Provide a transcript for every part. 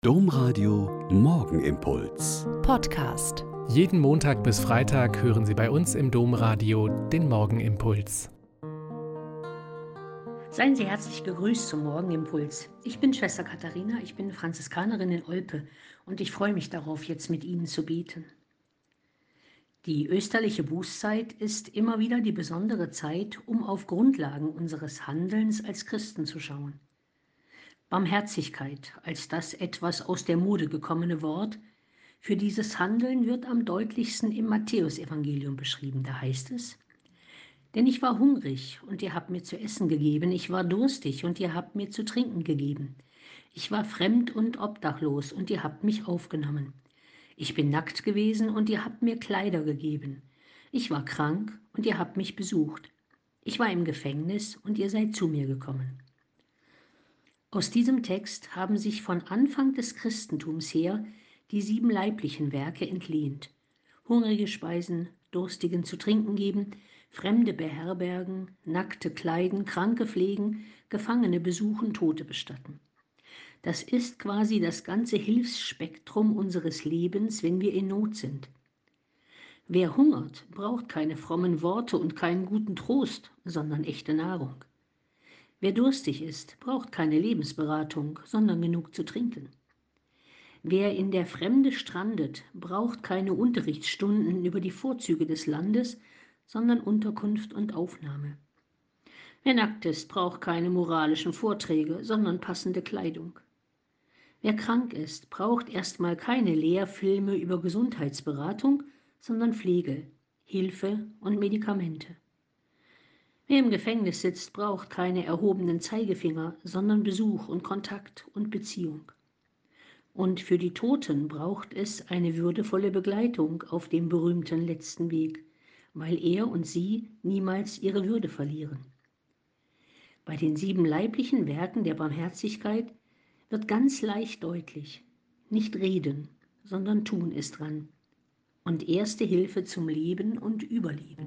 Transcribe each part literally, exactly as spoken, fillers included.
Domradio Morgenimpuls. Podcast. Jeden Montag bis Freitag hören Sie bei uns im Domradio den Morgenimpuls. Seien Sie herzlich gegrüßt zum Morgenimpuls. Ich bin Schwester Katharina, ich bin Franziskanerin in Olpe und ich freue mich darauf, jetzt mit Ihnen zu beten. Die österliche Bußzeit ist immer wieder die besondere Zeit, um auf Grundlagen unseres Handelns als Christen zu schauen. Barmherzigkeit als das etwas aus der Mode gekommene Wort für dieses Handeln wird am deutlichsten im Matthäusevangelium beschrieben. Da heißt es: Denn ich war hungrig und ihr habt mir zu essen gegeben, ich war durstig und ihr habt mir zu trinken gegeben. Ich war fremd und obdachlos und ihr habt mich aufgenommen. Ich bin nackt gewesen und ihr habt mir Kleider gegeben. Ich war krank und ihr habt mich besucht. Ich war im Gefängnis und ihr seid zu mir gekommen. Aus diesem Text haben sich von Anfang des Christentums her die sieben leiblichen Werke entlehnt. Hungrige speisen, Durstigen zu trinken geben, Fremde beherbergen, Nackte kleiden, Kranke pflegen, Gefangene besuchen, Tote bestatten. Das ist quasi das ganze Hilfsspektrum unseres Lebens, wenn wir in Not sind. Wer hungert, braucht keine frommen Worte und keinen guten Trost, sondern echte Nahrung. Wer durstig ist, braucht keine Lebensberatung, sondern genug zu trinken. Wer in der Fremde strandet, braucht keine Unterrichtsstunden über die Vorzüge des Landes, sondern Unterkunft und Aufnahme. Wer nackt ist, braucht keine moralischen Vorträge, sondern passende Kleidung. Wer krank ist, braucht erstmal keine Lehrfilme über Gesundheitsberatung, sondern Pflege, Hilfe und Medikamente. Wer im Gefängnis sitzt, braucht keine erhobenen Zeigefinger, sondern Besuch und Kontakt und Beziehung. Und für die Toten braucht es eine würdevolle Begleitung auf dem berühmten letzten Weg, weil er und sie niemals ihre Würde verlieren. Bei den sieben leiblichen Werken der Barmherzigkeit wird ganz leicht deutlich: Nicht reden, sondern tun ist dran. Und erste Hilfe zum Leben und Überleben.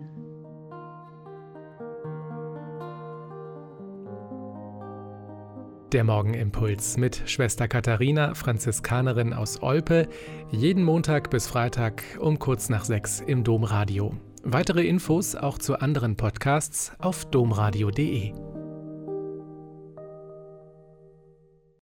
Der Morgenimpuls mit Schwester Katharina, Franziskanerin aus Olpe, jeden Montag bis Freitag um kurz nach sechs im Domradio. Weitere Infos auch zu anderen Podcasts auf domradio punkt de.